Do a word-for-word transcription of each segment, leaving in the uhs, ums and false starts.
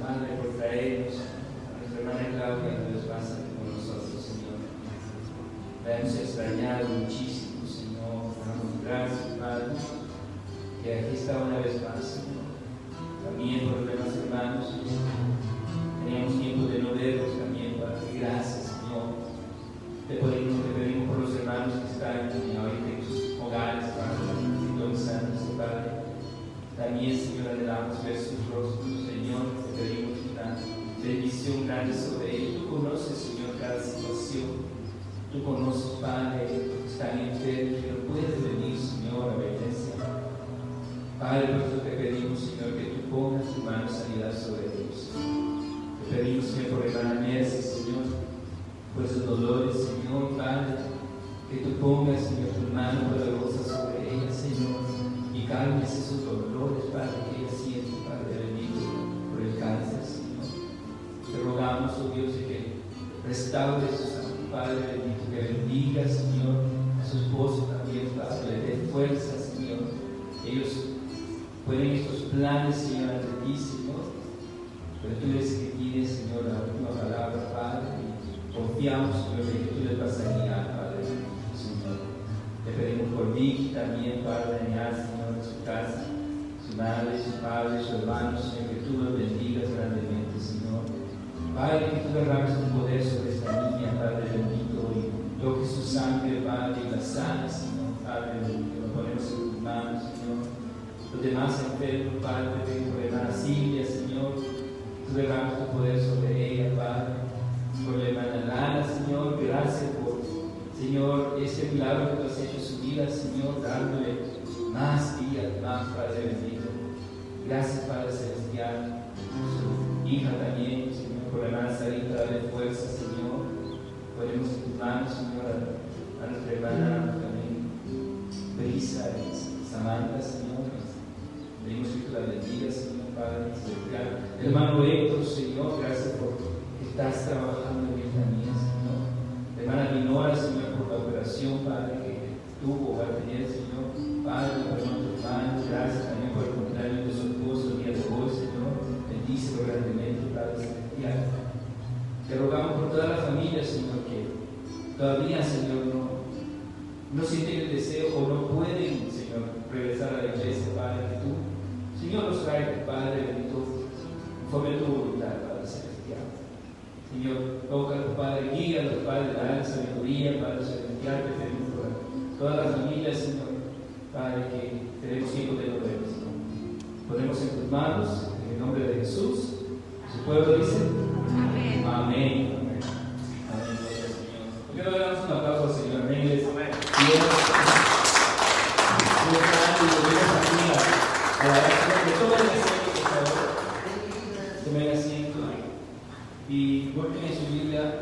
Madre, por traernos a nuestra hermana Claudia, que Dios pasa con nosotros, Señor. La hemos extrañado muchísimo, Señor. Damos gracias, Padre, que aquí está una vez más, Señor. También por los demás hermanos, Señor. Teníamos tiempo de no verlos también, Padre. Gracias, Señor. Te pedimos, te pedimos por los hermanos que están ahorita en sus hogares, Padre, sintonizándose, Padre. También, Señor, anhelamos ver sus rostros, Señor. Te pedimos una bendición grande sobre ellos. Tú conoces, Señor, cada situación. Tú conoces, Padre, los que están enfermos, que no pueden venir, Señor, a la iglesia. Padre, por eso te pedimos, Señor, que tú pongas tu mano sanidad sobre ellos. Te pedimos, Señor, por hermana Mercy, Señor, por esos dolores, Señor, Padre, que tú pongas, Señor, tu mano poderosa sobre ella, Señor, y calmes esos dolores, Padre, que ella siente, Padre bendito, por el cáncer, Señor. Te rogamos, oh Dios, que restaure su salud, Padre bendito, que bendiga, Señor, a su esposo también, Padre, le dé fuerza, Señor. Ellos pueden estos planes, Señor, ante ti, Señor, pero tú eres el que tienes, Señor, la última palabra, Padre, y confiamos, Señor, en que tú les vas a guiar, Padre, Señor. Te pedimos por Vicky también, Padre, dañar, Señor, en su casa, su madre, su padre, su hermano, Señor, que tú los bendigas grandemente, Señor. Padre, que tú derrames tu poder sobre esta niña, Padre bendito, y toque su sangre, Padre, y la sana, Señor, Padre bendito, lo ponemos en tus manos, Señor. Los demás enfermos, Padre, te pedimos por la hermana Silvia, Señor, tú derrames tu poder sobre ella, Padre. Por la hermana Lana, Señor, gracias por, Señor, este milagro que tú has hecho en su vida, Señor, dándole más días, más, Padre bendito. Gracias, Padre celestial, su hija también, Señor, por la hermana Sarita, dale fuerza, Señor. Ponemos en tus manos, Señor, a, a nuestra hermana también, Brisa y Samantha, Señor. Pedimos que tú la bendigas, Señor, Padre celestial. Hermano Héctor, Señor, gracias por que estás trabajando en esta niña, Señor. Hermana Dinora, Señor, por la operación, Padre, que tuvo o va a tener, Señor. Padre, lo ponemos en tus manos. Gracias también por el cumpleaños de su esposo el día de hoy, Señor. Bendícelo grandemente, Padre celestial. Te rogamos por toda la familia, Señor, que todavía, Señor, no, no sienten el deseo o no pueden, Señor, regresar a la iglesia, Padre, que tú, Señor, los traiga, Padre bendito, conforme tu voluntad, Padre celestial. Señor, tócalos, Padre, guíalos, Padre, dale sabiduría, Padre celestial, te pedimos por todas las familias, Señor, Padre, que tenemos tiempo de no verlos, Señor. Ponemos en tus manos, en el nombre de Jesús. Su pueblo dice: Amén. Amén. Amén. Amén. Gloria al Señor. ¿Por qué no le damos un aplauso al Señor? Amén. Dios. Tomen asiento y busquen en su Biblia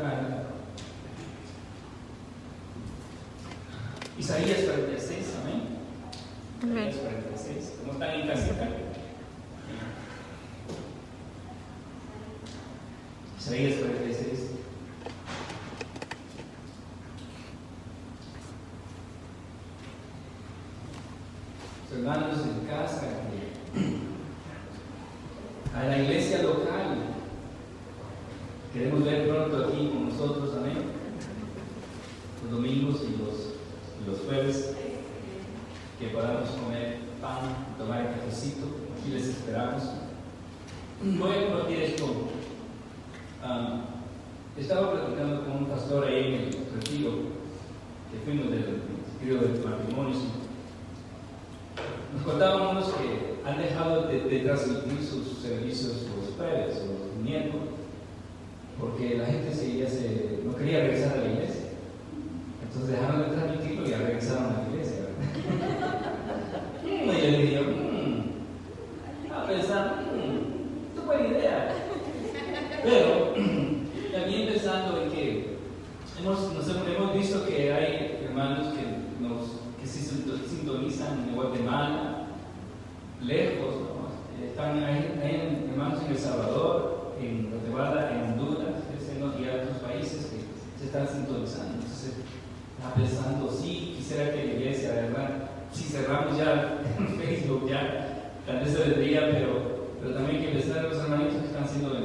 Isaías cuarenta y seis, amén. Isaías cuarenta y seis, ¿cómo están en casita? Isaías cuarenta y seis. Hermanos en casa, a la iglesia local, queremos ver pronto aquí con nosotros, amén. Los domingos y los, y los jueves, que podamos comer pan, tomar el cafecito, aquí les esperamos. Voy a compartir esto. Um, estaba platicando con un pastor ahí en el retiro, que fuimos del retiro del matrimonio. Nos contaban unos que han dejado de, de transmitir sus servicios los jueves o los miércoles, porque la gente se, ya se, no quería regresar a la iglesia. Entonces dejaron de transmitirlo y ya regresaron a la iglesia. Y yo le dije, mmm, estaba pensando, mmm, es buena idea. Pero también pensando en que hemos, nos hemos visto que hay hermanos que nos que se sintonizan en Guatemala, lejos, ¿no? Están hay, hay hermanos en El Salvador, en Guatemala, en Honduras, y en otros países que se están sintonizando. Entonces, estaba pensando, sí, quisiera que la iglesia, ¿verdad? Si cerramos ya en Facebook, ya tal vez se vendría, pero, pero también que les den los hermanitos que están siendo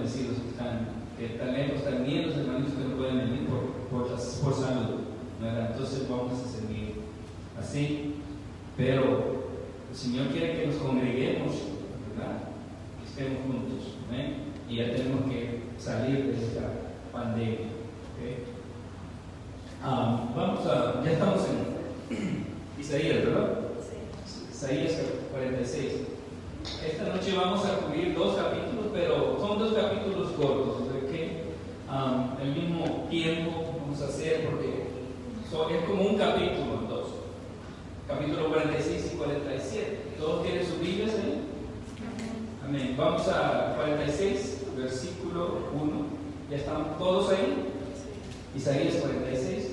Señor quiere que nos congreguemos, ¿verdad? Que estemos juntos, ¿eh? Y ya tenemos que salir de esta pandemia, ¿okay? Um, vamos a, ya estamos en Isaías, ¿verdad? Sí. Isaías cuarenta y seis. Esta noche vamos a cubrir dos capítulos, pero son dos capítulos cortos, ¿ok? Um, el mismo tiempo vamos a hacer porque so, es como un capítulo, dos. Capítulo cuarenta y seis y cuarenta y siete. ¿Todos tienen sus Biblias ahí? Amén. Vamos a cuarenta y seis, versículo uno. ¿Ya están todos ahí? Isaías cuarenta y seis.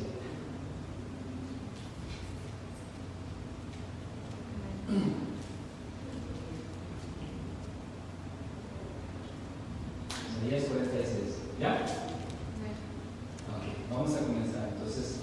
Isaías cuarenta y seis. ¿Ya? Ok, vamos a comenzar. Entonces,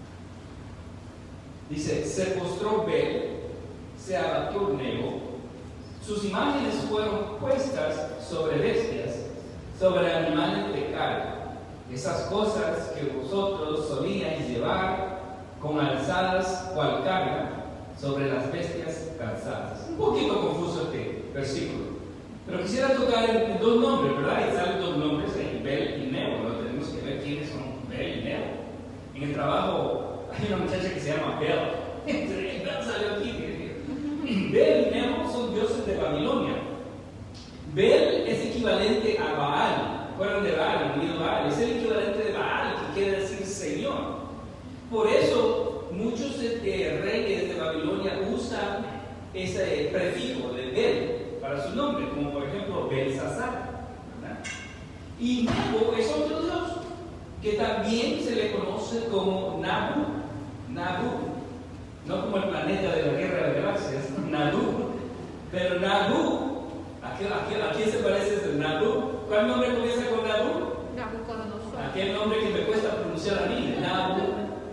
dice: se postró Bel, se abatió Nebo, sus imágenes fueron puestas sobre bestias, sobre animales de carga, esas cosas que vosotros solíais llevar con alzadas cual carga sobre las bestias calzadas. Un poquito confuso este versículo, pero quisiera tocar en, en dos nombres, ¿verdad? Y salen dos nombres ahí, Bel y Nebo, ¿no? Tenemos que ver quiénes son Bel y Nebo. En el trabajo hay una muchacha que se llama Bel. Entre salió aquí. Bel y Nebo son dioses de Babilonia. Bel es equivalente a Baal. ¿Recuerdan de Baal? El unido Baal. Es el equivalente de Baal, que quiere decir Señor. Por eso, muchos eh, reyes de Babilonia usan ese prefijo de Bel para su nombre, como por ejemplo Belsasar. Y Nebo es otro dios que también se le conoce como Nabu. Nabu, no como el planeta de la guerra de las galaxias, Nabu. Pero Nabu, ¿a quién, a quién, a quién se parece ese Nabu? ¿Cuál nombre comienza con Nabu? Nabucodonosor. Aquel nombre que me cuesta pronunciar a mí, Nabu,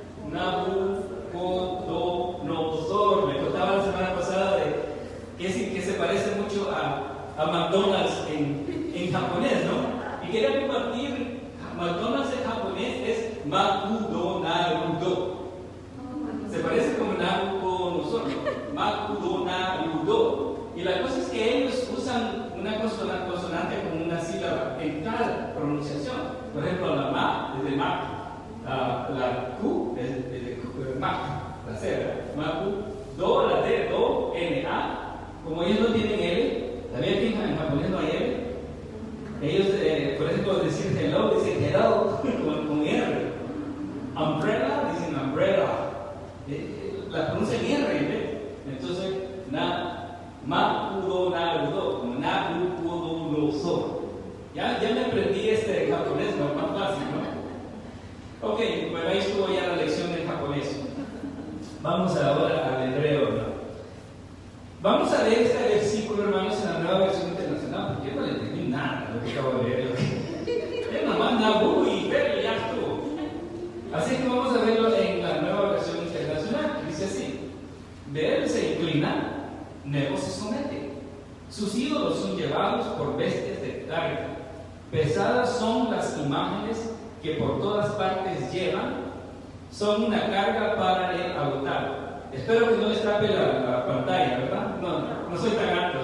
Nabucodonosor. Me contaba la semana pasada de que, es, que se parece mucho a, a McDonald's en, en japonés, ¿no? Y quería compartir, McDonald's en japonés es Makudo-Narudo. Se parece como Nabucodonosor, Makudo-Narudo. Y la cosa es que ellos usan una consonante como una sílaba en tal pronunciación. Por ejemplo, la ma es de Mac, la, la Q es de, de, de Mac, la C, Maku, Do, la D, Do, N, A. Como ellos no tienen L, ¿sabían que en japonés no hay L? Ellos, eh, por ejemplo, decir hello, dicen hello con, con R. Umbrella, dicen umbrella. Eh, la pronuncian R en vez. Entonces, na. Makudo-Narudo, Nabucodonosor. Ya, ya me aprendí este japonés, no es más fácil, ¿no? Ok, pues ahí estuvo ya la lección del japonés. Vamos ahora al hebreo, ¿no? Vamos a leer este versículo, hermanos, en la nueva versión internacional, porque yo no le entendí nada de lo que acabo de leer. Es nomás Nabu y Bel y ya estuvo. Así que vamos a verlo en la nueva versión internacional. Dice así: Bel se inclina, Nebo se somete. Sus ídolos son llevados por bestias de carga. Pesadas son las imágenes que por todas partes llevan. Son una carga para el agotado. Espero que no les tape la, la pantalla, ¿verdad? No, no soy tan alto.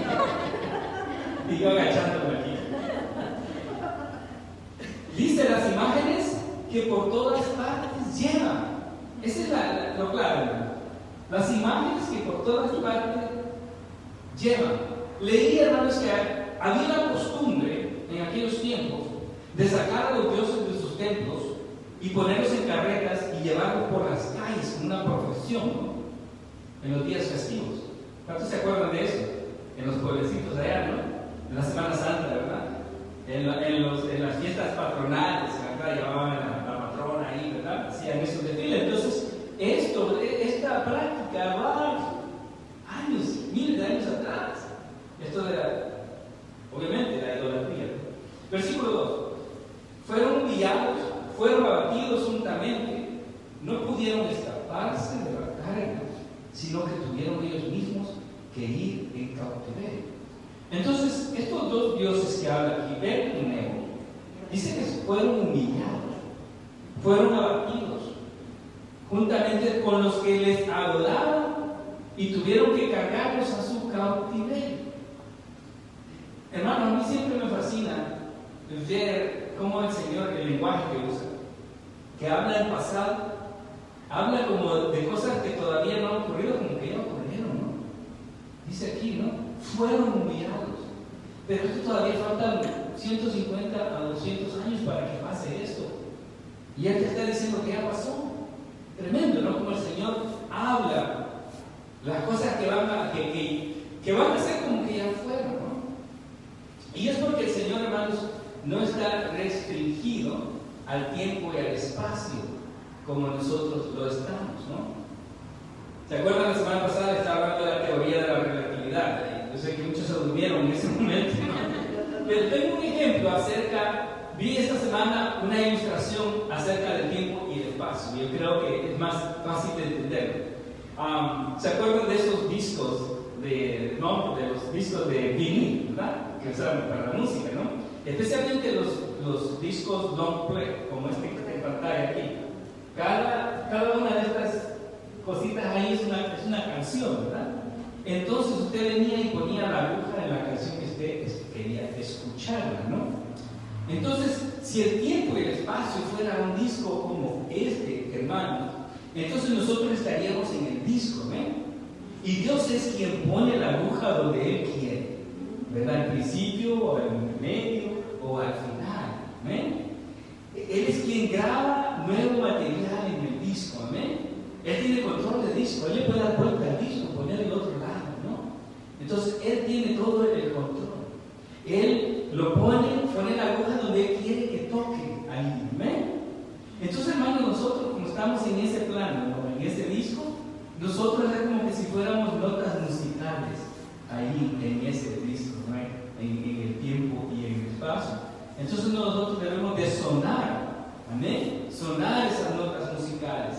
Y yo agachándome aquí. Dice las imágenes que por todas partes llevan. Esa es la, la, lo claro, ¿no? Las imágenes que por todas partes llevan. Leí, hermanos, que había la costumbre en aquellos tiempos de sacar a los dioses de sus templos y ponerlos en carretas y llevarlos por las calles como una procesión, ¿no? En los días festivos. ¿Cuántos se acuerdan de eso? En los pueblecitos allá, ¿no? En la Semana Santa, ¿verdad? En, la, en, los, en las fiestas patronales, ¿verdad? Llevaban a la, la patrona ahí, ¿verdad? Hacían esos desfiles. Entonces, esto, esta práctica va años, miles de años atrás. Esto de la, obviamente, la idolatría. Versículo dos. Fueron humillados, fueron abatidos juntamente, no pudieron escaparse de la carga, sino que tuvieron ellos mismos que ir en cautiverio. Entonces, estos dos dioses que habla aquí, Bel y Nebo, dice que fueron humillados, fueron abatidos, juntamente con los que les adoraban y tuvieron que cargarlos a su cautiverio. Hermano, a mí siempre me fascina ver cómo el Señor, el lenguaje que usa, que habla en pasado, habla como de cosas que todavía no han ocurrido, como que ya ocurrieron, ¿no? Dice aquí, ¿no? Fueron humillados. Pero esto todavía faltan ciento cincuenta a doscientos años para que pase esto. Y Él te está diciendo que ya pasó. Tremendo, ¿no? Como el Señor habla las cosas que van a, que, que, que van a ser como que ya fueron, ¿no? Y es porque el Señor, hermanos, no está restringido al tiempo y al espacio como nosotros lo estamos, ¿no? ¿Se acuerdan? La semana pasada estaba hablando de la teoría de la relatividad. Yo sé que muchos se durmieron en ese momento, ¿no? Pero tengo un ejemplo acerca, vi esta semana una ilustración acerca del tiempo y el espacio. Yo creo que es más fácil de entender. Um, ¿Se acuerdan de esos discos, de, no, de los discos de vinil, ¿verdad? Que usaban para la música, ¿no? Especialmente los, los discos long play, como este que está en pantalla aquí. Cada, cada una de estas cositas ahí es una, es una canción, ¿verdad? Entonces usted venía y ponía la aguja en la canción que usted quería escucharla, ¿no? Entonces, si el tiempo y el espacio fuera un disco como este, hermanos, entonces nosotros estaríamos en el disco, ¿ven? Y Dios es quien pone la aguja donde Él quiere, ¿verdad? Al principio, o en medio, o al final, ¿ven? Él es quien graba nuevo material en el disco, ¿amén? Él tiene control del disco, Él le puede dar vuelta al disco, poner el otro lado, ¿no? Entonces, Él tiene todo el control. Él lo pone, pone la aguja donde Él quiere que toque ahí, ¿amén? Entonces, hermanos, nosotros como estamos en ese plano, ¿no? En ese disco, nosotros es como que si fuéramos notas musicales ahí en ese disco, ¿no? En, en el tiempo y en el espacio. Entonces nosotros debemos de sonar, amén, sonar esas notas musicales,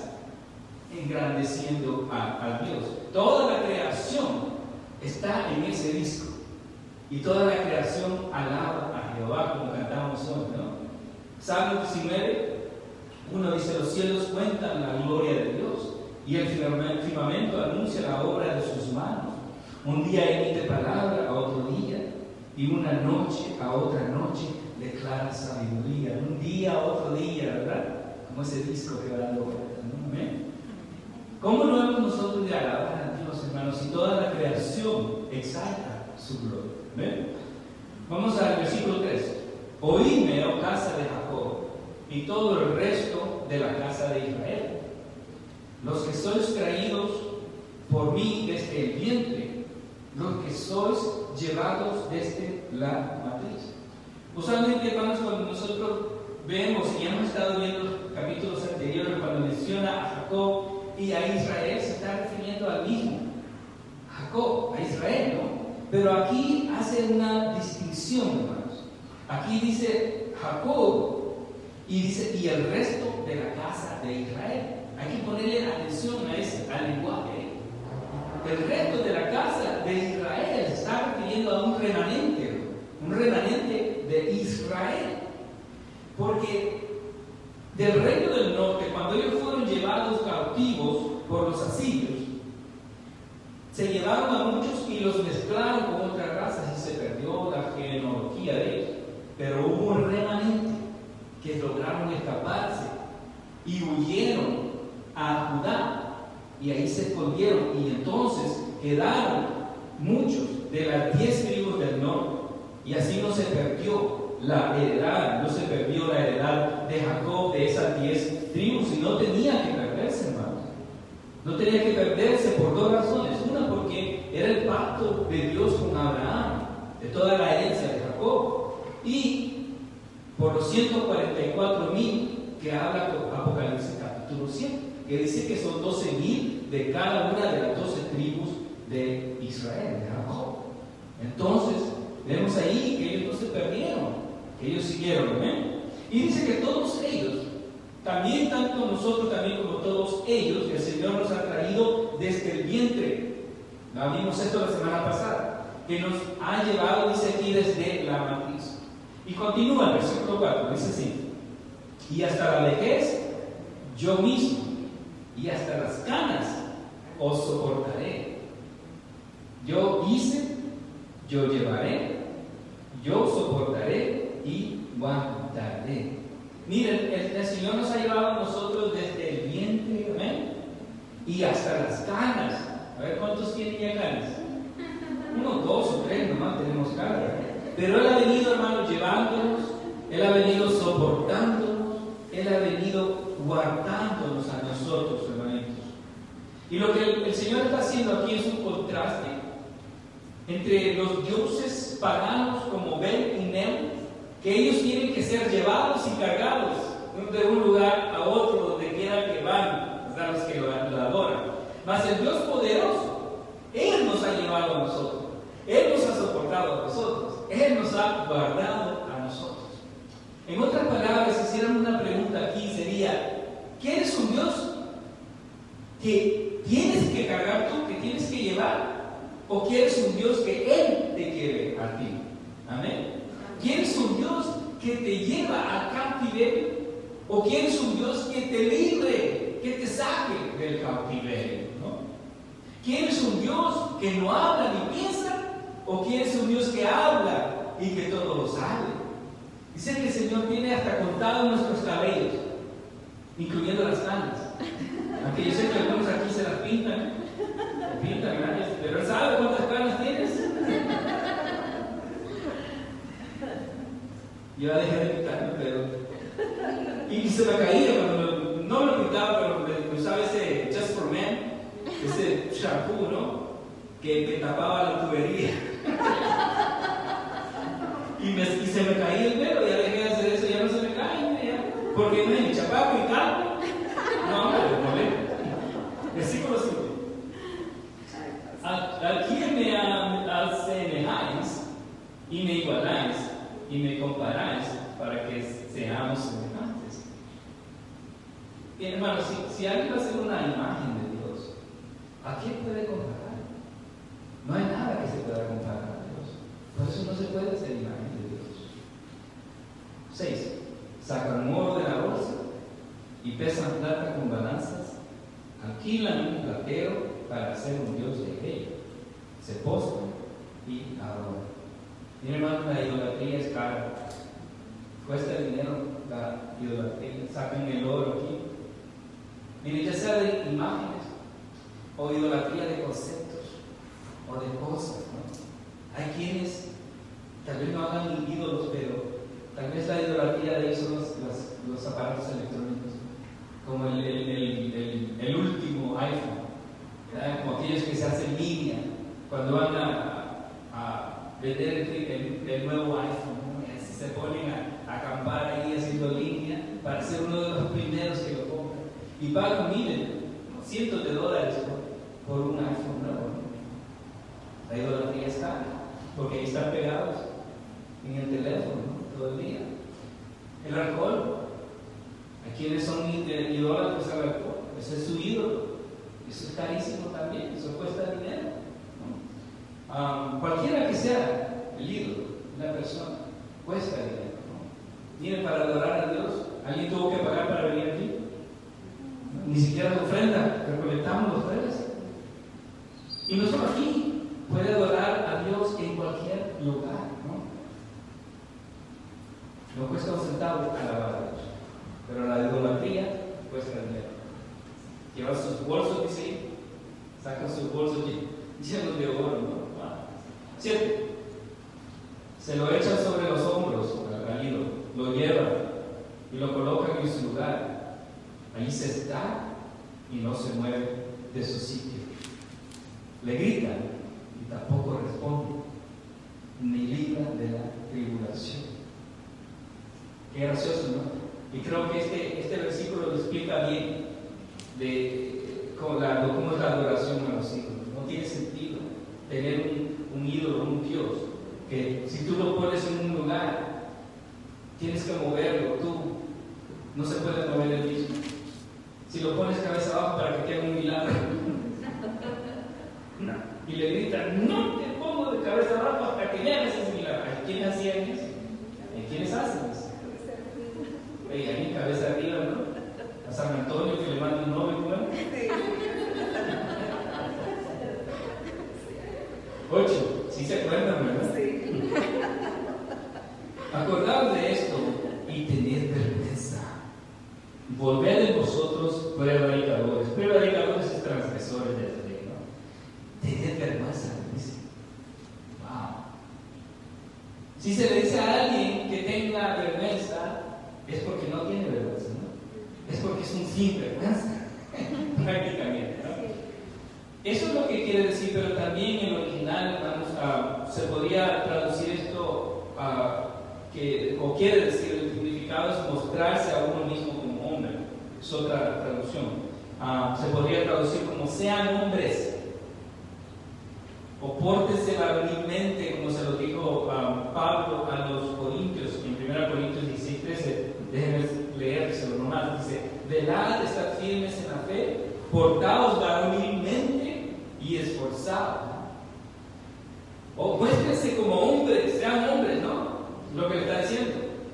engrandeciendo a, a Dios. Toda la creación está en ese disco y toda la creación alaba a Jehová, como cantamos hoy, ¿no? Salmo diecinueve, uno dice: los cielos cuentan la gloria de Dios y el firmamento anuncia la obra de sus manos. Un día emite palabra a otro día y una noche a otra noche declara sabiduría. Un día a otro día, ¿verdad? Como ese disco que va dando vueltas, ¿no? ¿Amén? ¿Cómo no hemos nosotros de alabar a Dios, hermanos, si toda la creación exalta su gloria? ¿Amén? Vamos al versículo tres. Oídme, oh casa de Jacob, y todo el resto de la casa de Israel, los que sois traídos por mí desde el vientre, los que sois llevados desde la matriz. Usualmente, hermanos, cuando nosotros vemos, y hemos estado viendo capítulos anteriores, cuando menciona a Jacob y a Israel, se está refiriendo al mismo Jacob, a Israel, ¿no? Pero aquí hace una distinción, hermanos. Aquí dice Jacob y dice y el resto de la casa de Israel. Hay que ponerle atención a ese, al lenguaje. El resto de la casa de Israel se está refiriendo a un remanente, un remanente de Israel. Porque del reino del norte, cuando ellos fueron llevados cautivos por los asirios, se llevaron a muchos y los mezclaron con otras razas y se perdió la genealogía de ellos. Pero hubo un remanente que lograron escaparse y huyeron a Judá y ahí se escondieron, y entonces quedaron muchos de las diez tribus del norte, y así no se perdió la heredad, no se perdió la heredad de Jacob de esas diez tribus, y no tenía que perderse, hermanos. No tenía que perderse por dos razones. Una, porque era el pacto de Dios con Abraham, de toda la herencia de Jacob, y por los ciento cuarenta y cuatro mil que habla Apocalipsis capítulo siete, que dice que son doce mil de cada una de las doce tribus de Israel, de Jacob. Entonces, vemos ahí que ellos no se perdieron, que ellos siguieron, ¿eh? Y dice que todos ellos, también tanto nosotros también como todos ellos, el Señor nos ha traído desde el vientre. ¿No? Vimos esto la semana pasada, que nos ha llevado, dice aquí, desde la matriz. Y continúa el versículo cuatro, dice así: y hasta la vejez yo mismo, y hasta las canas os soportaré. Yo hice, yo llevaré, yo soportaré y aguantaré. Miren, el, el Señor nos ha llevado a nosotros desde el vientre, ¿amén? Y hasta las canas. A ver, ¿cuántos tienen ya canas? Uno, dos o tres nomás tenemos canas. Pero Él ha venido, hermanos, llevándonos, Él ha venido soportándonos, Él ha venido guardándonos a nosotros, hermanitos. Y lo que el, el Señor está haciendo aquí es un contraste entre los dioses paganos como Bel y Nel, que ellos tienen que ser llevados y cargados de un lugar a otro, donde quiera que van, ¿verdad? Los que lo, lo adoran. Mas el Dios poderoso, Él nos ha llevado a nosotros, Él nos ha soportado a nosotros, Él nos ha guardado a nosotros. En otras palabras, si hicieran una pregunta aquí, sería: ¿quieres un Dios que tienes que cargar tú, que tienes que llevar? ¿O quieres un Dios que Él te lleve a ti? Amén. ¿Quieres un Dios que te lleva al cautiverio? ¿O quieres un Dios que te libre, que te saque del cautiverio? ¿No? ¿Quieres un Dios que no habla ni piensa? ¿O quieres un Dios que habla y que todo lo sabe? Dice que el Señor tiene hasta contado nuestros cabellos, incluyendo las canas. Aunque yo sé que algunos aquí se las pintan, se pintan, ¿verdad? Pero Él sabe cuántas canas tienes. Yo ya dejé de pintarme, pero... Y se me caía cuando me... no me lo pintaba, pero me usaba ese Just for Men, ese shampoo, ¿no? Que, que tapaba la tubería. y, me, y se me caía el pelo, ya dejé de hacer eso, ya no se me cae, ya. Porque no es ni chapaco y calvo. No, hombre, no le. Versículo cinco. ¿A quién me asemejáis y me igualáis y me comparáis para que seamos semejantes? Bien, hermanos, si, si alguien va a hacer una imagen de Dios, ¿a quién puede comparar? No hay nada que se pueda comparar a Dios. Por eso no se puede hacer imagen de Dios. seis. Sacan oro de la bolsa y pesan plata con balanzas, alquilan un platero para hacer un Dios de ello, se postran y adoran. Miren, hermano, la idolatría es cara, cuesta dinero la idolatría. Sacan el oro aquí. Miren, ya sea de imágenes o idolatría de conceptos o de cosas, ¿no? Hay quienes tal vez no hagan ídolos, pero tal vez la idolatría de ellos son los, los, los aparatos electrónicos, como el, el, el, el, el último iPhone, ¿verdad? Como aquellos que se hacen línea cuando van a, a vender el, el, el nuevo iPhone, ¿no? Se ponen a, a acampar ahí haciendo línea para ser uno de los primeros que lo compran y pagan miles, cientos de dólares por, por un iPhone nuevo, ¿no? La idolatría es cara porque ahí están pegados en el teléfono, ¿no? Todo el día. El alcohol, a quienes son idólatras al alcohol, ese es su ídolo. Eso es carísimo también, eso cuesta dinero, ¿no? Um, cualquiera que sea el ídolo, la persona, cuesta dinero, ¿no? Miren, para adorar a Dios, ¿alguien tuvo que pagar para venir aquí? ¿No? Ni siquiera la ofrenda, recolectamos los tres. Y no solo aquí, puede adorar a Dios en cualquier lugar, ¿no? No cuesta un centavo alabar a Dios, pero la idolatría cuesta dinero. Llevan sus bolsos, dice ahí, sacan sus bolsos llenos de oro, ¿no? Wow. Siete. Se lo echan sobre los hombros al ídolo, lo llevan y lo colocan en su lugar. Allí se está y no se mueve de su sitio. Le gritan y tampoco responde, ni libran de la tribulación. Qué gracioso, ¿no? Y creo que este, este versículo lo explica bien de cómo, la, cómo es la adoración a los ídolos. No tiene sentido tener un, un ídolo, un Dios, que si tú lo pones en un lugar, tienes que moverlo tú. No se puede mover el mismo. Si lo pones cabeza abajo para que te haga un milagro, no. Y le gritan, no te pongo de cabeza abajo hasta que me hagas ese milagro. ¿A quién hacían eso? ¿A quiénes hacen eso? Hey, ahí cabeza arriba, ¿no? A San Antonio que le manda un novio, ¿no? y tened vergüenza. Volved en vosotros prevaricadores. Prevaricadores es transgresores de la ley, ¿no? Tened vergüenza, dice. Wow. Si se le dice a alguien que tenga vergüenza, es porque no tiene vergüenza, ¿no? Es porque es un sinvergüenza, prácticamente, ¿no? Eso es lo que quiere decir, pero también en el original, vamos, uh, se podría traducir esto, uh, que, o quiere decir, el significado es mostrarse a uno mismo como hombre. Es otra traducción. Uh, se podría traducir como sean hombres, o pórtense varonilmente, como se lo dijo um, Pablo a los Corintios, en primera Corintios dieciséis trece. Déjenme leérselo nomás. Dice: velad, estad firmes en la fe, portaos varonilmente y esforzados. O muéstrense como hombres, sean hombres, ¿no? Lo que le está diciendo.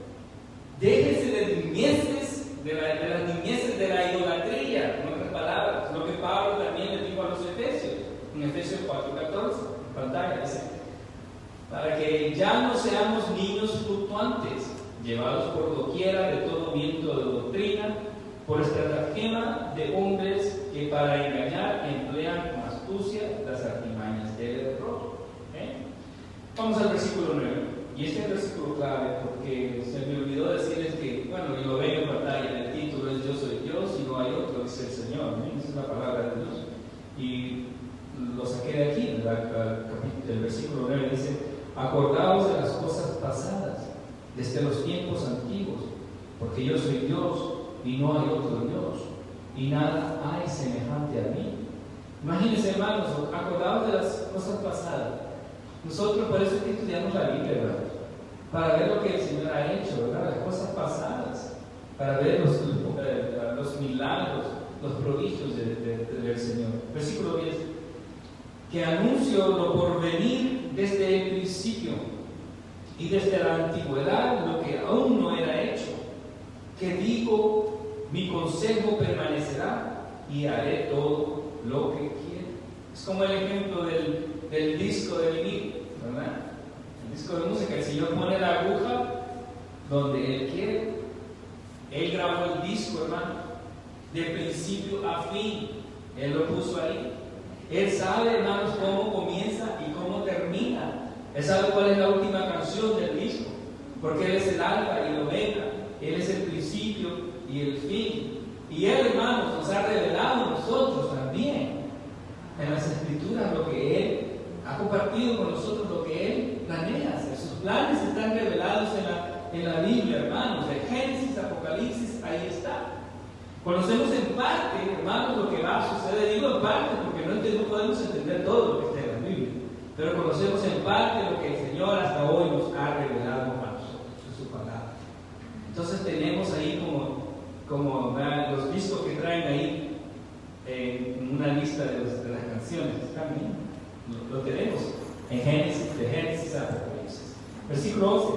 Déjense de niñeces, de, la, de las niñeces de la idolatría, en otras palabras, lo que Pablo también le dijo a los Efesios, en Efesios cuatro catorce, pantalla, dice: para que ya no seamos niños fluctuantes, llevados por doquiera de todo viento de doctrina, por estratagema de hombres que para engañar emplean con astucia las artimañas del error. ¿Eh? Vamos al versículo nueve. Y este es el versículo clave porque se me olvidó decirles que, bueno, y lo ven en pantalla, el título es Yo soy Dios y no hay otro, dice el Señor. ¿eh? Esa es la palabra de Dios. Y lo saqué de aquí, del versículo nueve, dice: acordaos de las cosas pasadas, desde los tiempos antiguos, porque yo soy Dios y no hay otro Dios, y nada hay semejante a mí. Imagínense, hermanos, acordaos de las cosas pasadas. Nosotros por eso es que estudiamos la Biblia, ¿verdad? Para ver lo que el Señor ha hecho, ¿verdad? Las cosas pasadas, para ver los, los, los milagros, los prodigios de, de, de, del Señor. Versículo diez: que anuncio lo por venir desde el principio y desde la antigüedad lo que aún no era hecho, que digo, mi consejo permanecerá y haré todo lo que quiero. Es como el ejemplo del, del disco de vinilo, ¿verdad? El disco de música, el Señor pone la aguja donde Él quiere. Él grabó el disco, hermano, de principio a fin. Él lo puso ahí. Él sabe, hermanos, cómo comienza y cómo termina. Él sabe cuál es la última canción del disco, porque Él es el alfa y el omega. Él es el principio y el fin. Y Él, hermanos, nos ha revelado a nosotros también en las Escrituras lo que Él ha compartido con nosotros, lo que Él planea hacer. Sus planes están revelados en la, en la Biblia, hermanos. De Génesis, Apocalipsis, ahí está. Conocemos en parte, hermanos, lo que va a suceder. Digo en parte porque no, no podemos entender todo lo que está en la Biblia, pero conocemos en parte lo que el Señor hasta hoy nos ha revelado a nosotros en su palabra. Entonces tenemos ahí como, como ¿verdad? Los discos que traen ahí en una lista de, los, de las canciones. ¿Están bien? Lo, lo tenemos en Génesis, de Génesis a Apocalipsis. Versículo once: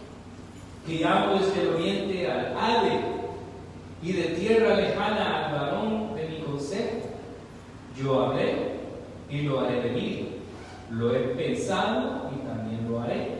que llamo desde el oriente al ave y de tierra lejana al varón de mi consejo. Yo hablé y lo haré venir, lo he pensado y también lo haré.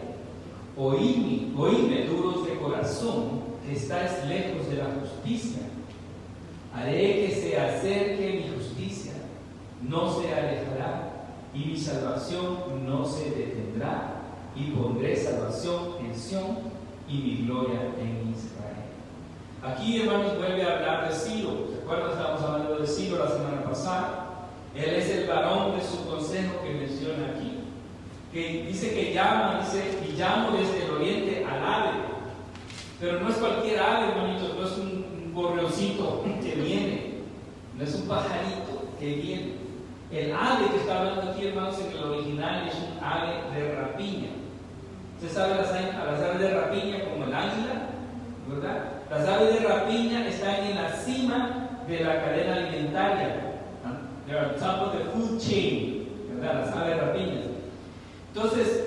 Oídme, oídme duros de corazón, que estáis lejos de la justicia. Haré que se acerque mi justicia, no se alejará, y mi salvación no se detendrá, y pondré salvación en Sión y mi gloria en Israel. Aquí, hermanos, vuelve a hablar de Ciro. ¿Se acuerdan? Estábamos hablando de Ciro la semana pasada. Él es el varón de su consejo que menciona aquí. Que dice que llama, dice, y llamo desde el oriente al ave. Pero no es cualquier ave, hermanitos, no es un, un gorrioncito que viene, no es un pajarito que viene. El ave que está hablando aquí, hermanos, en el original es un ave de rapiña. Usted sabe las, las aves de rapiña como el águila, ¿verdad? Las aves de rapiña están en la cima de la cadena alimentaria. They are on top of the food chain, ¿verdad? Las aves de rapiña. Entonces,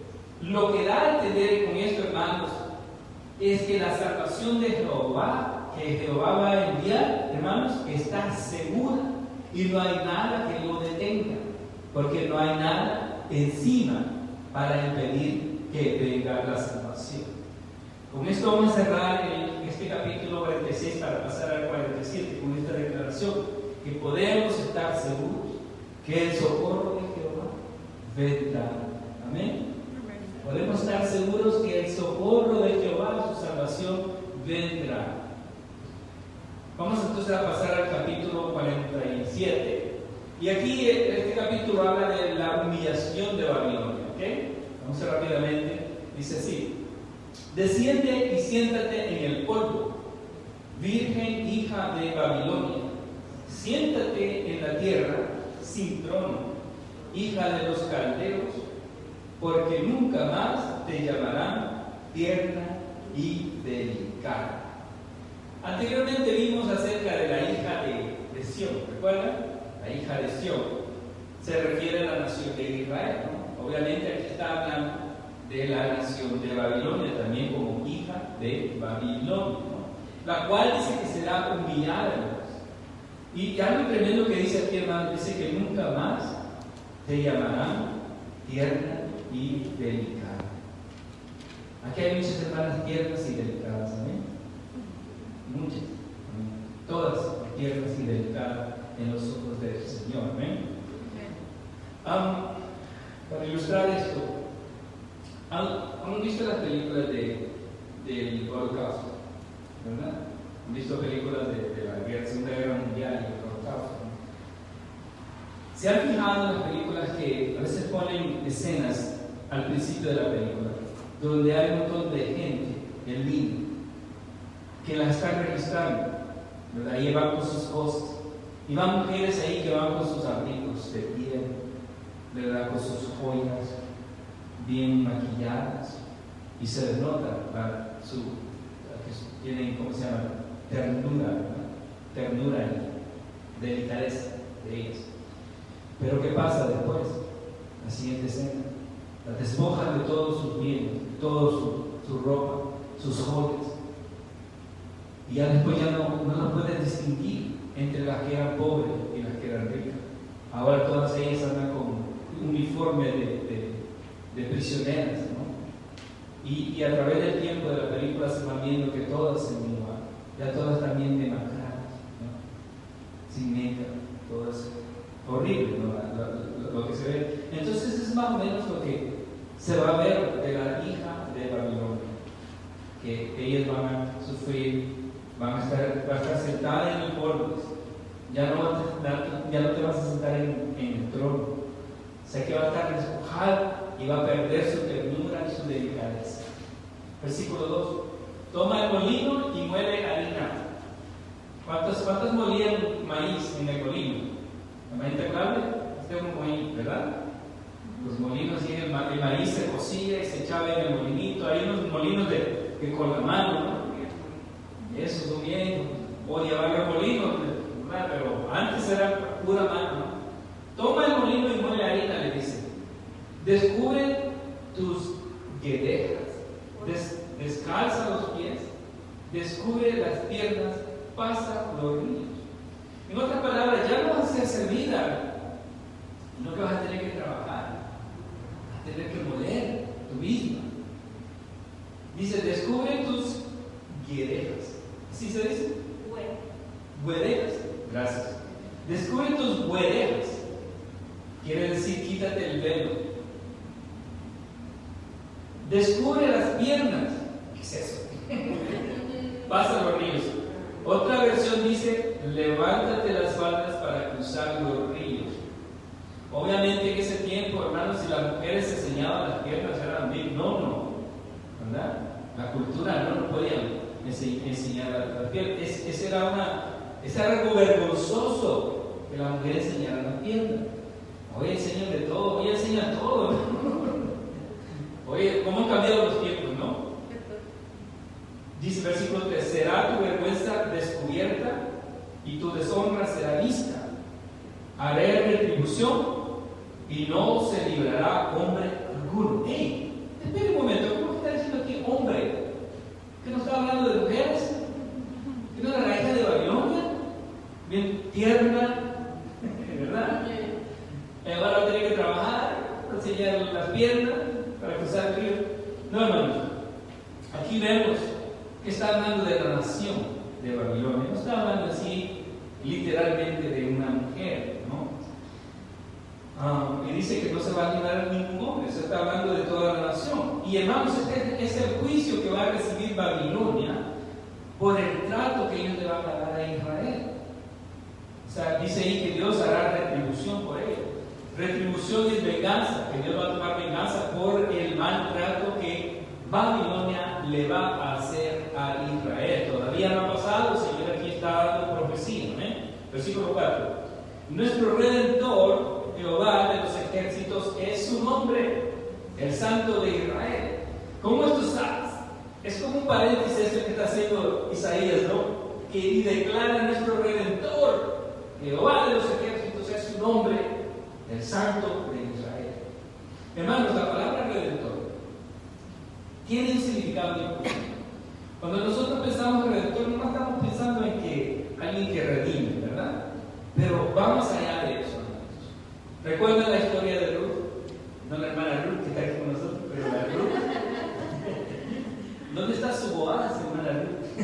lo que da a entender con esto, hermanos, es que la salvación de Jehová, que Jehová va a enviar, hermanos, está segura y no hay nada que lo detenga, porque no hay nada encima para impedir que venga la salvación. Con esto vamos a cerrar seis para pasar al cuarenta y siete con esta declaración, que podemos estar seguros que el socorro de Jehová vendrá. Amén. Podemos estar seguros que el socorro de Jehová, su salvación, vendrá. Vamos entonces a pasar al capítulo cuarenta y siete. Y aquí este capítulo habla de la humillación de Babilonia. ¿Okay? Vamos a rápidamente. Dice así: desciende y siéntate en el polvo, virgen hija de Babilonia. Siéntate en la tierra sin trono, hija de los caldeos, porque nunca más te llamarán tierna y delicada. Anteriormente vimos acerca de la hija de, de Sión, ¿recuerdan? La hija de Sión se refiere a la nación de Israel, ¿no? Obviamente aquí está hablando de la nación de Babilonia, también como hija de Babilonia, ¿no? La cual dice que será humillada. Y algo tremendo que dice aquí, hermano, dice que nunca más te llamarán tierna y delicada. Aquí hay muchas hermanas tiernas y delicadas, amén. Muchas, amén. Todas tiernas y delicadas en los ojos del Señor, amén. Um, para ilustrar esto, ¿han, han visto las películas de, del Holocausto? ¿Verdad? ¿Han visto películas de, de la guerra, Segunda Guerra Mundial y el Holocausto? ¿Se han fijado en las películas que a veces ponen escenas al principio de la película donde hay un montón de gente en línea que las están registrando, ¿verdad? Y van con sus cosas, y van mujeres ahí que van con sus abrigos de piel, ¿verdad? Con sus joyas bien maquilladas, y se les nota la, su, que tienen, ¿cómo se llama? Ternura, ¿verdad? Ternura y delicadeza de ellas. Pero ¿qué pasa después? La siguiente escena: las despojan de todos sus bienes, de toda su, su ropa, sus joyas, y ya después ya no, no las pueden distinguir entre las que eran pobres y las que eran ricas. Ahora todas ellas andan con uniforme de, de, de prisioneras, ¿no? Y, y a través del tiempo de la película se van viendo que todas se igual, ya todas también demacradas, ¿no? Sin make-up, todas horrible, ¿no? lo, lo, lo que se ve. Entonces es más o menos lo que se va a ver de la hija de Babilonia, que ellas van a sufrir, van a estar, va a estar sentada en el polvo, ya no, ya no te vas a sentar en, en el trono, o sea que va a estar despojada y va a perder su ternura y su delicadeza. Versículo dos: toma el molino y muele harina. ¿Cuántos, cuántos molían maíz en el molino? ¿La maíz teclable? Este es un maíz, ¿verdad? Los molinos, y el, ma el maíz se cocía y se echaba en el molinito. Hay unos molinos de, que con la mano, ¿no? Eso son bien, o llevar el molino, ¿verdad? Pero antes era pura mano, ¿no? Toma el molino y muele harina, le dice. Descubre tus guedejas, des, descalza los pies, descubre las piernas, pasa los ríos. En otras palabras, ya no vas a ser servida, sino que vas a tener que trabajar, vas a tener que moler tú misma. Dice, descubre tus guedejas. ¿Así se dice? Guedejas. Gracias. Descubre tus guedejas. Quiere decir, quítate el velo. Descubre las piernas. ¿Qué es eso? Pasa los ríos. Otra versión dice, levántate las faldas para cruzar los ríos. Obviamente en ese tiempo, hermanos, si las mujeres enseñaban las piernas, eran big no, no, ¿verdad? La cultura no nos podía enseñar las piernas. Es, ese era una, ese era algo vergonzoso que la mujer enseñara las piernas. Hoy enseñan de todo, hoy enseñan todo. Oye, ¿cómo han cambiado los tiempos, no? Dice versículo tres, será tu vergüenza descubierta y tu deshonra será vista. Haré retribución y no se librará hombre alguno. ¡Ey! Espera un momento, ¿cómo está diciendo aquí hombre? ¿Que no está hablando de mujeres? ¿Que no era la hija de Babilonia? Bien tierna, ¿verdad? Ahora va a tener que trabajar, enseñar las piernas para cruzar el río. No, hermanos, aquí vemos que está hablando de la nación de Babilonia. No está hablando así literalmente de una mujer, ¿no? Um, y dice que no se va a liberar ningún hombre, se está hablando de toda la nación. Y hermanos, este es el juicio que va a recibir Babilonia por el trato que ellos le van a dar a Israel. O sea, dice ahí que Dios hará retribución por ello. Retribución es venganza, que Dios va a tomar venganza por el maltrato que Babilonia le va a hacer a Israel. Todavía no ha pasado, el Señor aquí está dando profecía, ¿eh? Versículo cuatro. Nuestro Redentor, Jehová de los ejércitos, es su nombre, el Santo de Israel. ¿Cómo esto está? Es como un paréntesis esto que está haciendo Isaías, ¿no? Que declara nuestro Redentor, Jehová de los ejércitos, es su nombre, el Santo de Israel. Hermanos, la palabra Redentor tiene un significado bien profundo. Cuando nosotros pensamos en Redentor, no estamos pensando en que alguien que redime, ¿verdad? Pero vamos allá de eso. ¿Recuerdan la historia de Ruth? No la hermana Ruth que está aquí con nosotros, pero la Ruth. ¿Dónde está su Boaz, hermana Ruth?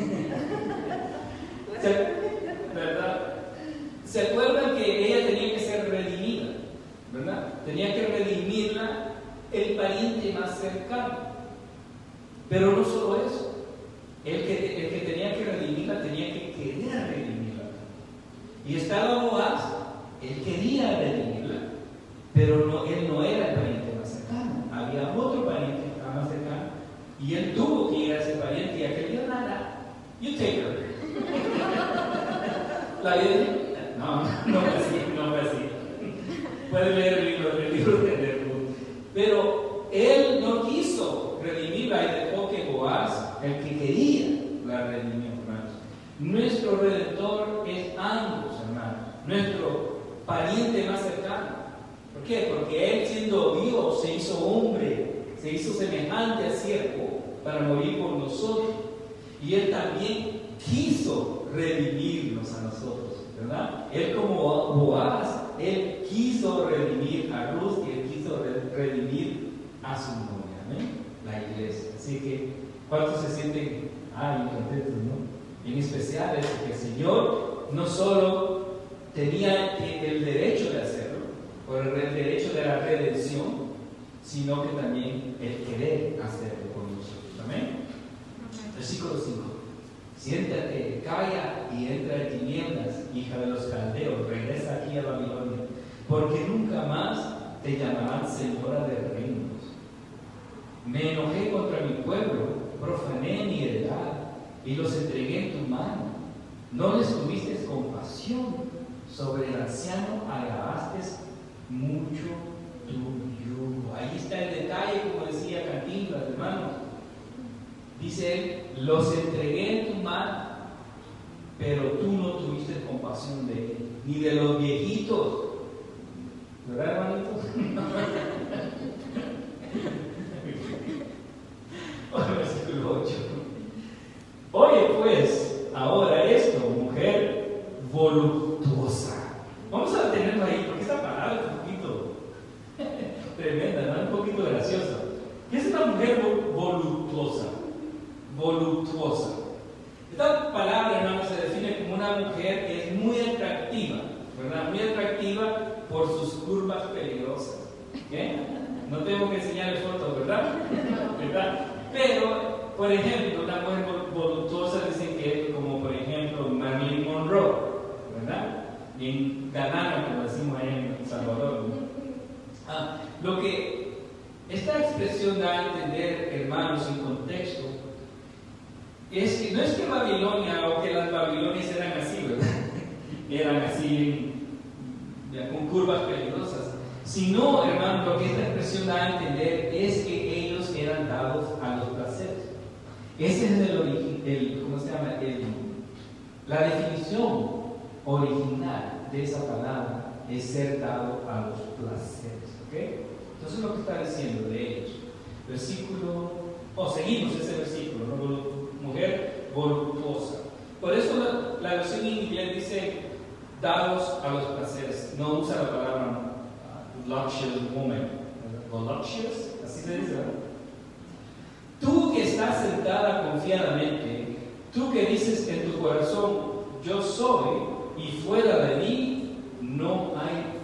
¿Se, ¿Verdad? ¿Se acuerdan que ella tenía que ser redimida? ¿Verdad? Tenía que redimirla el pariente más cercano. Pero no solo eso. El que, el que tenía que redimirla tenía que querer redimirla. Y estaba Boaz, él quería redimirla. Pero no, él no era el pariente más cercano. Había otro pariente más cercano. Y él tuvo que ir a ese pariente y aquel día nada. You take her. La vida. No, no fue así, no fue así. Pueden leer el libro, el libro de Ruth. Pero él no quiso redimirla y dejó que Boaz, el que quería, la redimió, hermanos. Nuestro Redentor es ambos, hermanos. Nuestro pariente más cercano. ¿Por qué? Porque Él, siendo Dios, se hizo hombre, se hizo semejante a siervo para morir por nosotros. Y Él también quiso redimirnos a nosotros, ¿verdad? Él como Boaz, Él quiso redimir a Ruth y Él quiso redimir a su novia, ¿eh? La iglesia. Así que, ¿cuántos se sienten ay, contentos, no? En especial es que el Señor no solo tenía el derecho de hacerlo, por el derecho de la redención, sino que también el querer hacerlo por nosotros. Amén. Versículo cinco. Siéntate, calla y entra en tinieblas, hija de los caldeos, regresa aquí a Babilonia, porque nunca más te llamarán señora de reinos. Me enojé contra mi pueblo, profané mi heredad y los entregué en tu mano. No les tuviste compasión, sobre el anciano agravaste mucho tu yugo. Ahí está el detalle, como decía Cantinflas, hermanos. Dice él, los entregué en tu mano, pero tú no tuviste compasión de él, ni de los viejitos. ¿Verdad, hermanitos? Versículo ocho. Oye pues, ahora esto, mujer voluptuosa. Vamos a detenerlo ahí, porque esta palabra es un poquito tremenda, ¿no? Un poquito graciosa. ¿Qué es una mujer voluptuosa? Voluptuosa. Esta palabra, hermano, se define como una mujer que es muy atractiva, ¿verdad? Muy atractiva por sus curvas peligrosas. ¿Okay? No tengo que enseñarles fotos, ¿verdad? ¿verdad? Pero, por ejemplo, una mujer voluptuosa dicen que es como, por ejemplo, Marilyn Monroe, ¿verdad? Bien ganana, como decimos ahí en El Salvador, ¿no? Ah, lo que esta expresión da a entender, hermanos, en contexto, es que no es que Babilonia o que las Babilonias eran así, ¿verdad? Eran así, ya, con curvas peligrosas, sino, hermanos, lo que esta expresión da a entender es que ellos eran dados a los placeres. Ese es el origen, el, ¿cómo se llama? El, la definición original de esa palabra es ser dado a los placeres, ¿ok? Entonces lo que está diciendo de ellos, versículo, o oh, seguimos ese versículo, ¿no? Mujer voluptuosa. Por eso la, la versión en inglés dice dados a los placeres, no usa la palabra uh, luxurious woman, voluptuous, así se dice, ¿verdad? Tú que estás sentada confiadamente, Tú que dices en tu corazón, yo soy, y fuera de mí no hay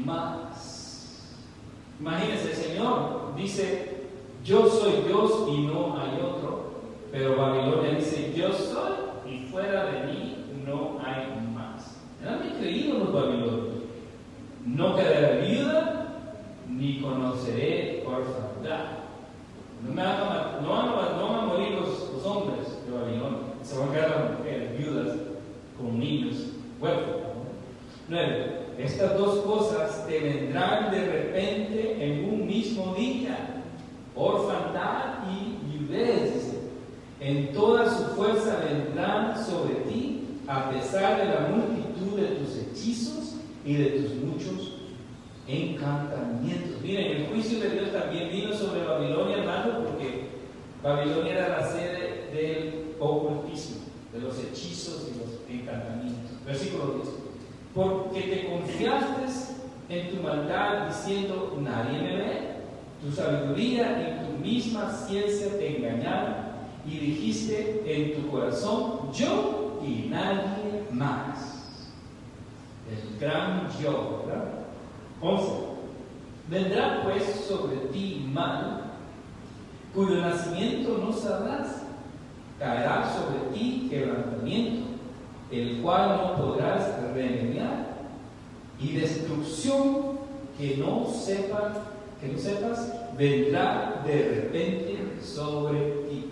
más. Imagínense, el Señor dice, yo soy Dios y no hay otro, pero Babilonia dice, yo soy y fuera de mí no hay más. ¿Han creído los babilonios? No quedaré viuda ni conoceré orfandad. No, me van a, no, van a, no van a morir los, los hombres de Babilonia, se van a quedar las mujeres viudas con niños huérfanos. Nueve. Estas dos cosas te vendrán de repente en un mismo día: orfandad y viudez, dice. En toda su fuerza vendrán sobre ti, a pesar de la multitud de tus hechizos y de tus muchos encantamientos. Miren, el juicio de Dios también vino sobre Babilonia, hermano, porque Babilonia era la sede del ocultismo, de los hechizos y los encantamientos. Versículo diez. Porque te confiaste en tu maldad diciendo, nadie me ve. Tu sabiduría y tu misma ciencia te engañaron y dijiste en tu corazón, yo y nadie más. El gran yo, ¿verdad? once. Vendrá pues sobre ti mal, cuyo nacimiento no sabrás. Caerá sobre ti quebrantamiento, el cual no podrás remediar, y destrucción que no sepas, que no sepas, vendrá de repente sobre ti.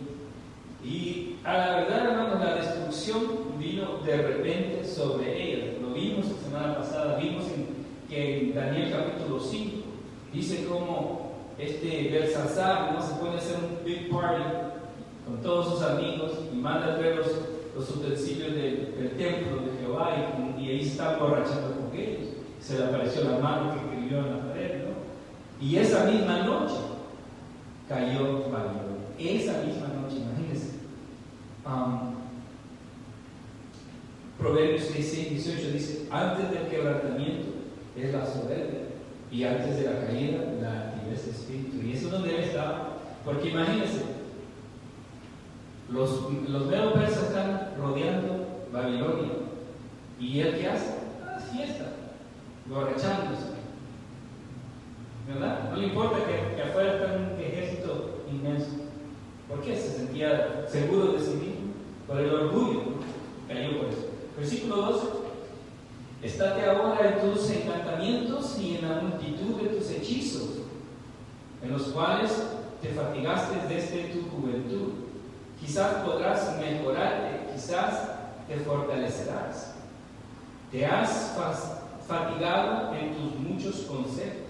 Y a la verdad, hermanos, la destrucción vino de repente sobre ella. Lo vimos la semana pasada, vimos en, que en Daniel capítulo cinco dice cómo este Belsasar no se puede hacer un big party con todos sus amigos y manda a traer los, los utensilios del, del templo de Jehová y, y ahí está borrachando con ellos. Se le apareció la mano que escribió en la pared, ¿no? Y esa misma noche cayó Babilonia. Esa misma noche, imagínense. Um, Proverbios seis, dieciocho dice, antes del quebrantamiento es la soberbia y antes de la caída la altivez de espíritu. Y eso es donde él estaba. Porque imagínense, los, los medos persas están rodeando Babilonia. ¿Y él qué hace? Ah, fiesta, borrachándose. ¿Verdad? No le importa que, que afuera está un ejército inmenso. ¿Por qué? Se sentía seguro de sí mismo. Por el orgullo, ¿no? Cayó por eso. Versículo doce. Estate ahora en tus encantamientos y en la multitud de tus hechizos, en los cuales te fatigaste desde tu juventud. Quizás podrás mejorarte, quizás te fortalecerás. Te has fatigado en tus muchos consejos.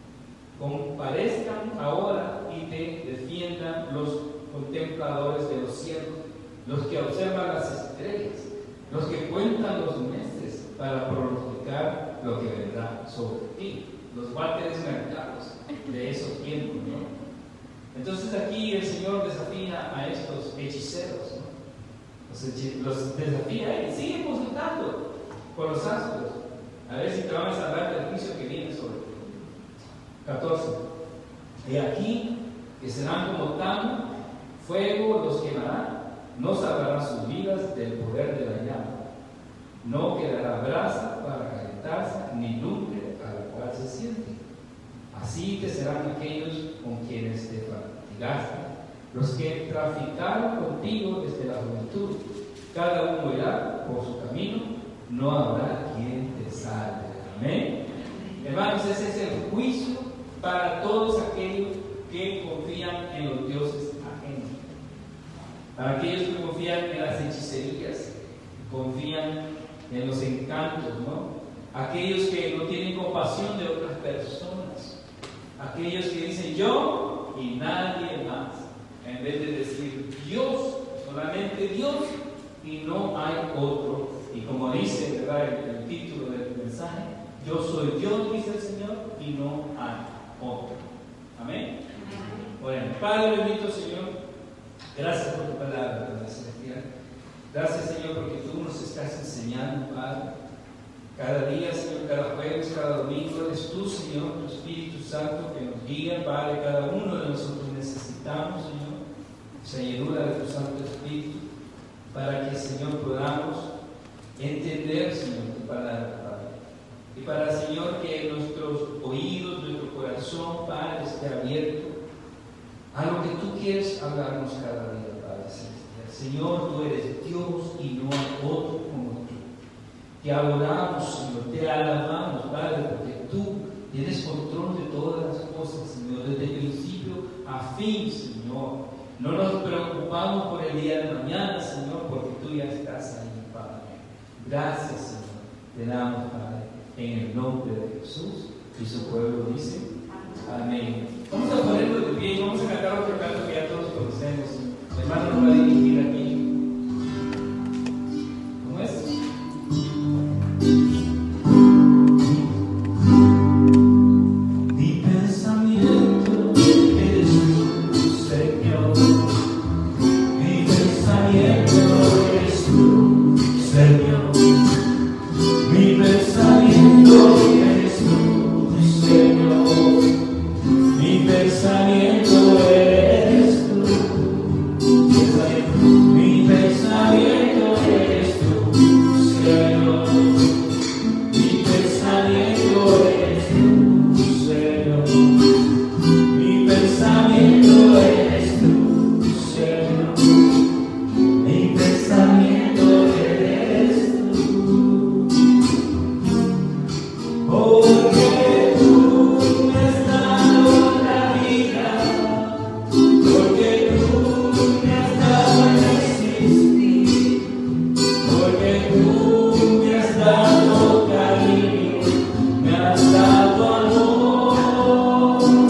Comparezcan ahora y te defiendan los contempladores de los cielos, los que observan las estrellas, los que cuentan los meses para pronosticar lo que vendrá sobre ti. Los Walteres mercados de esos tiempos, ¿no? Entonces aquí el Señor desafía a estos hechiceros, ¿no? Los, hechi los desafía y sigue consultando con los astros a ver si te van a salvar del juicio que viene sobre ti. catorce. He aquí que serán como tamo, fuego los quemará, no salvarán sus vidas del poder de la llama. No quedará brasa para calentarse, ni lumbre a la cual se siente. Así te serán aquellos con quienes te fatigaste, los que traficaron contigo desde la juventud. Cada uno irá por su camino, no habrá quien te salve. Amén. Hermanos, ese es el juicio para todos aquellos que confían en los dioses ajenos. Para aquellos que confían en las hechicerías, confían en los encantos, ¿no? Aquellos que no tienen compasión de otras personas. Aquellos que dicen yo y nadie más. En vez de decir Dios, solamente Dios y no hay otro. Y como dice, ¿verdad?, el, el título del mensaje, yo soy Dios, dice el Señor, y no hay otro. Amén. Bueno, Padre bendito, Señor, gracias por tu palabra, Padre celestial. Gracias, Señor, porque tú nos estás enseñando, Padre. Cada día, Señor, cada jueves, cada domingo, eres tú, Señor, tu Espíritu Santo que nos guía, Padre. Cada uno de nosotros necesitamos, Señor, esa llenura de tu Santo Espíritu. para que, Señor, podamos entender, Señor, tu palabra, Padre. Y para, Señor, que nuestros oídos, nuestro corazón, Padre, esté abierto a lo que tú quieres hablarnos cada día, Padre Celestial. Señor, tú eres Dios y no hay otro como tú. Te adoramos, Señor, te alabamos, Padre, porque tú tienes control de todas las cosas, Señor, desde el principio a fin, Señor. No nos preocupamos por el día de mañana, Señor, porque tú ya estás ahí, Padre. Gracias, Señor, te damos, Padre, en el nombre de Jesús. Y su pueblo dice, amén. Vamos a ponerlo de pie y vamos a cantar otro canto que ya todos conocemos. El hermano nos va a dirigir aquí. ¿Cómo es? Mi pensamiento eres tú, Señor. Mi pensamiento eres tú, Señor. Mi pensamiento eres tú, Señor. Mi pensamiento eres tú. Mi pensamiento eres tú, Señor. Mi pensamiento eres tú, Señor. Mi pensamiento eres tú, Señor. Mi pensamiento eres tú. Porque tú me has dado la vida, porque tú me has dado el existir, porque tú me has dado cariño, me has dado amor,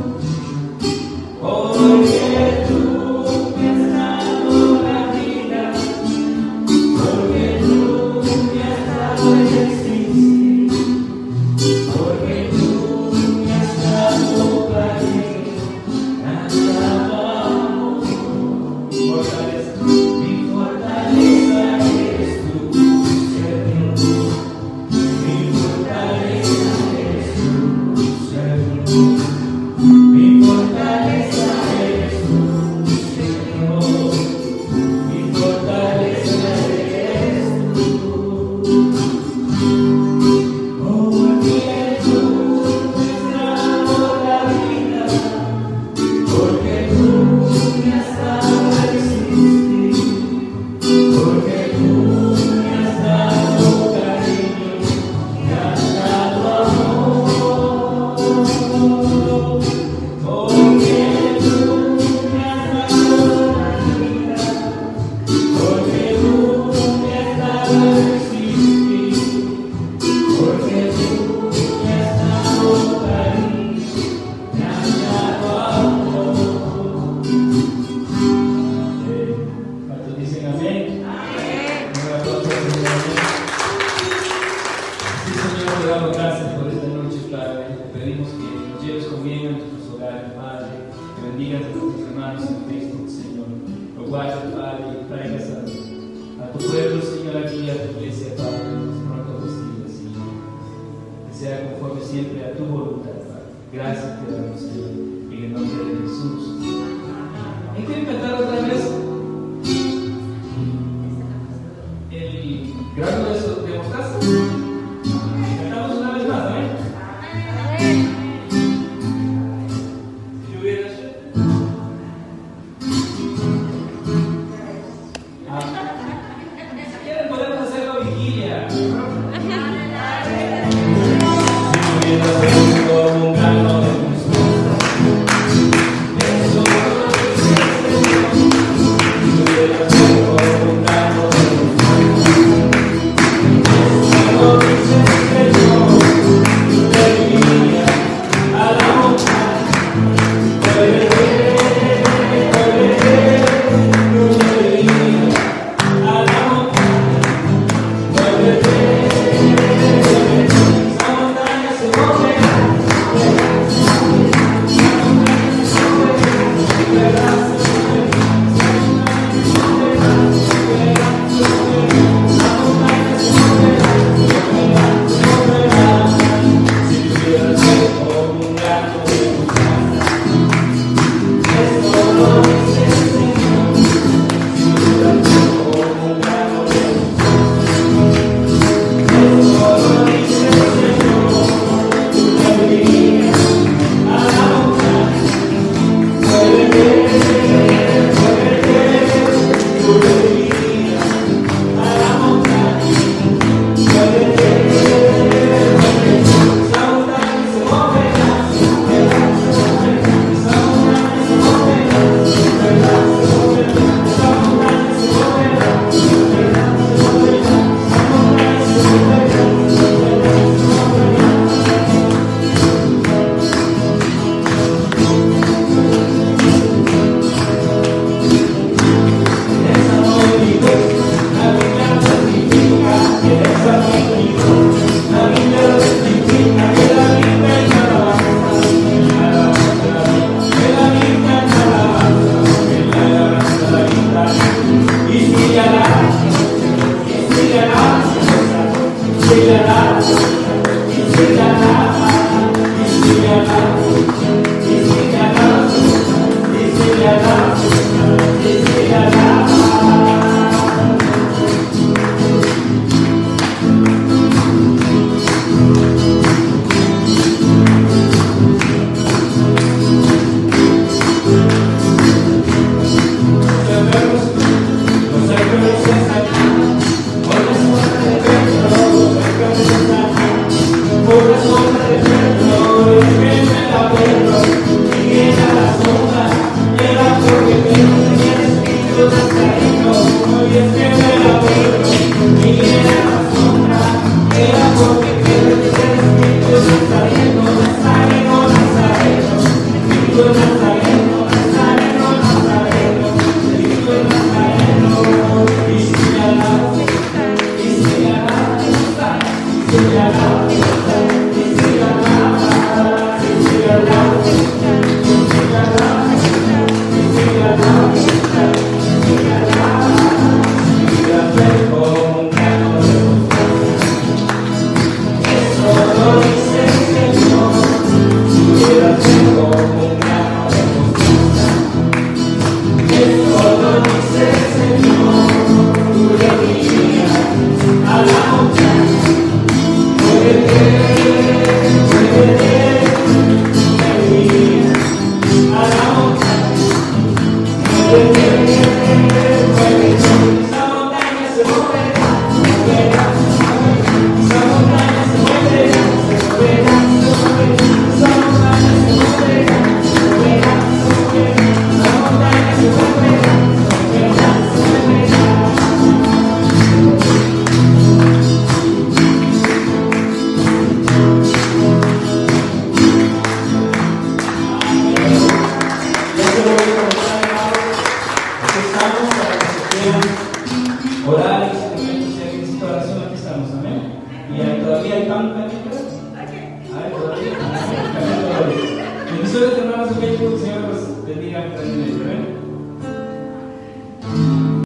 porque tú me has dado la vida, porque tú me has dado el existir, porque tú me has dado cariño, me has dado amor. Fortaleza, mi fortaleza eres tú, Señor. Mi fortaleza eres tú, Señor. Mi fortaleza eres tú, Señor. Mi fortaleza eres tú. Porque tú me has dado la vida, porque tú me has dado el existir, porque tú me has dado cariño, me has dado amor, porque tú me has dado la vida, porque tú me has dado el existir, porque tú me has dado cariño, me has dado amor. ¿Cuántos dicen amén? Amén. Un aplauso al Señor, amén. Sí, Señor, te damos gracias por esta noche, Padre. Te pedimos que nos lleves con bien a nuestros hogares, Padre. Que bendigas a nuestros hermanos en Cristo, Señor. Lo guardes, Padre, y traigas a, a tu pueblo, Señor, aquí a tu iglesia, Padre, los pronto posible, Señor. Que sea conforme siempre a tu voluntad, Padre. Gracias te damos, Señor, en el nombre de Jesús. ¿Y quieren cantar otra vez? El grano de, so- de mostaza. Cantamos una vez más, ¿eh? Si yo hubiera hecho. Ah. Si quieren, podemos hacer la vigilia. Si hubiera sido como un grano de mostaza, eso si hubiera sido como un grano de mostaza. Estamos para que se quieran